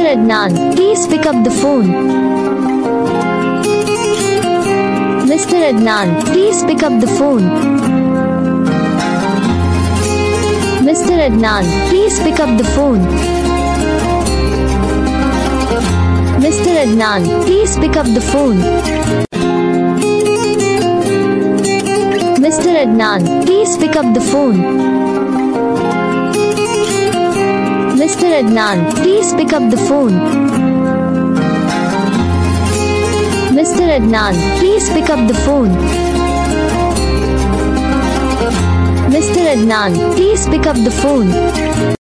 Adnan, please pick up the phone. Mr. Adnan, please pick up the phone. Mr. Adnan, please pick up the phone. Mr. Adnan, please pick up the phone. Mr. Adnan, please pick up the phone. Mr. Adnan, please pick up the phone. Mr. Adnan, please pick up the phone. Mr. Adnan, please pick up the phone.